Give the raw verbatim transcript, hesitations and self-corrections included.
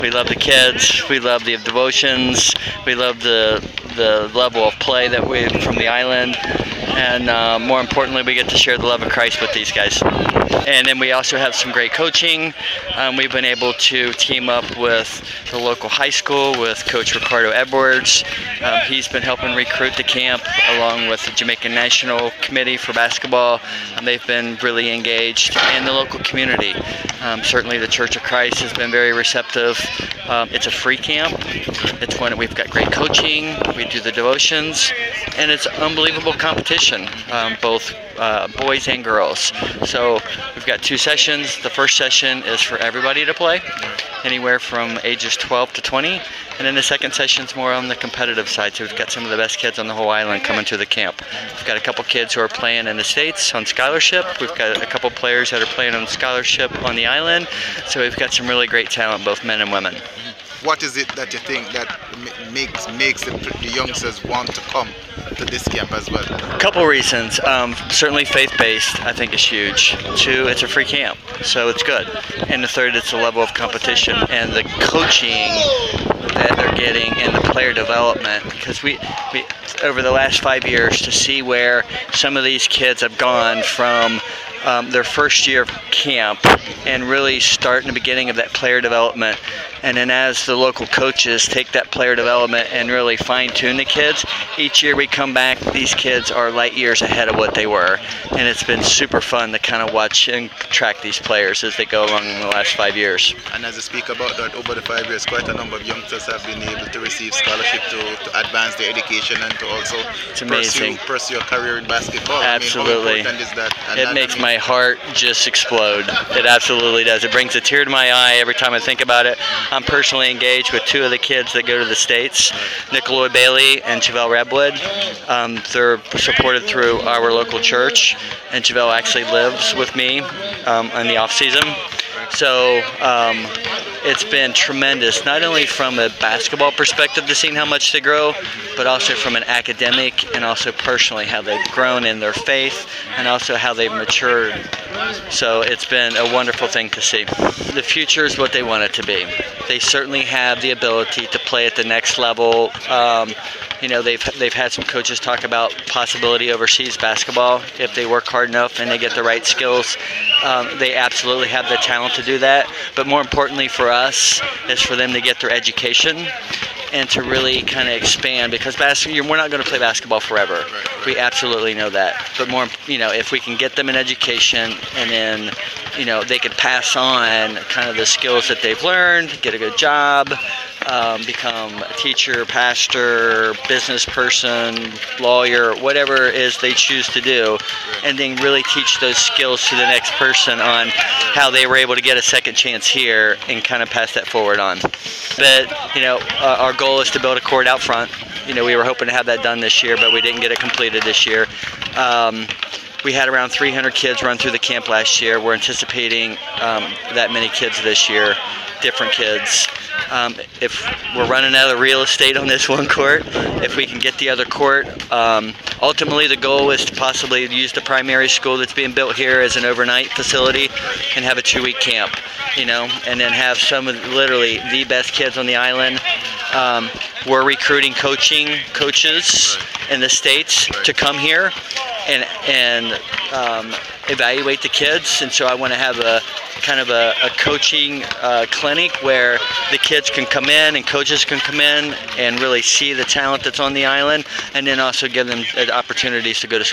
We love the kids. We love the devotions. We love the the level of play that we from the island, and uh, more importantly, we get to share the love of Christ with these guys. And then we also have some great coaching. Um, we've been able to team up with the local high school with Coach Ricardo Edwards. Um, he's been helping recruit the camp along with the Jamaican National Committee for basketball. Um, they've been really engaged, and the local community. Um, certainly the Church of Christ has been very receptive. Um, it's a free camp. It's one we've got great coaching. We do the devotions, and it's unbelievable competition, um, both uh, boys and girls. So we've got two sessions. The first session is for everybody to play, anywhere from ages twelve to twenty. And then the second session is more on the competitive side. So we've got some of the best kids on the whole island coming to the camp. We've got a couple kids who are playing in the States on scholarship. We've got a couple players that are playing on scholarship on the island. So we've got some really great talent, both men and women. What is it that you think that makes makes the, the youngsters want to come to this camp as well? A couple reasons. Um, certainly faith-based, I think, is huge. Two, it's a free camp, so it's good. And the third, it's the level of competition and the coaching that they're getting and the player development. Because we, we, over the last five years, to see where some of these kids have gone from um, their first year of camp and really start in the beginning of that player development. And then as the local coaches take that player development and really fine-tune the kids, each year we come back, these kids are light years ahead of what they were. And it's been super fun to kind of watch and track these players as they go along in the last five years. And as you speak about that, over the five years, quite a number of youngsters have been able to receive scholarship to, to advance their education and to also it's amazing. Pursue, pursue a career in basketball. Absolutely. I mean, how important is that? And it that, makes I mean, my heart just explode. It absolutely does. It brings a tear to my eye every time I think about it. I'm personally engaged with two of the kids that go to the States, Nicoloi Bailey and Javelle Redwood. Um, they're supported through our local church, and Javelle actually lives with me um, in the off season. So um, it's been tremendous, not only from a basketball perspective to seeing how much they grow, but also from an academic and also personally how they've grown in their faith and also how they've matured. So it's been a wonderful thing to see. The future is what they want it to be. They certainly have the ability to play at the next level. Um, You know, they've they've had some coaches talk about possibility overseas basketball if they work hard enough and they get the right skills. Um, they absolutely have the talent to do that. But more importantly for us is for them to get their education and to really kind of expand, because basketball, we're not going to play basketball forever. We absolutely know that. But more, you know, if we can get them an education and then, you know, they could pass on kind of the skills that they've learned, get a good job, um, become a teacher, pastor, business person, lawyer, whatever it is they choose to do, and then really teach those skills to the next person on how they were able to get a second chance here and kind of pass that forward on. But, you know, uh, our goal is to build a court out front. You know, we were hoping to have that done this year, but we didn't get it completed this year. Um, we had around three hundred kids run through the camp last year. We're anticipating um, that many kids this year, different kids. Um, if we're running out of real estate on this one court, if we can get the other court, um, ultimately the goal is to possibly use the primary school that's being built here as an overnight facility and have a two-week camp, you know, and then have some of literally the best kids on the island. Um, we're recruiting coaching coaches in the States to come here and and um, evaluate the kids, and so I want to have a kind of a, a coaching uh, clinic where the kids can come in and coaches can come in and really see the talent that's on the island, and then also give them opportunities to go to school.